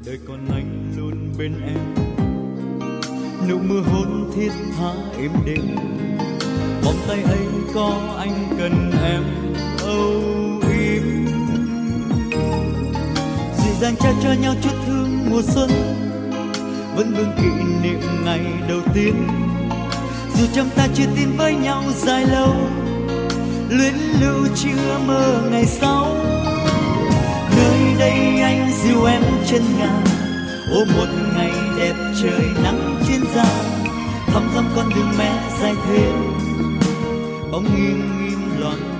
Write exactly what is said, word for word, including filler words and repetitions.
đời còn anh luôn bên em, nụ mưa hôn thiết tha êm đềm, vòng tay ấy có anh cần em âu yếm, dịu dàng trao cho nhau chút thương mùa xuân, vẫn vương kỷ niệm ngày đầu tiên, dù trong ta chưa tin với nhau dài lâu, luyến lưu chưa mơ ngày sau. Nơi đây anh dìu em chân ngàn, ôm một ngày đẹp trời nắng trên da, thăm thăm con đường mẹ dài thêm, bóng nghiêng nghiêng loạn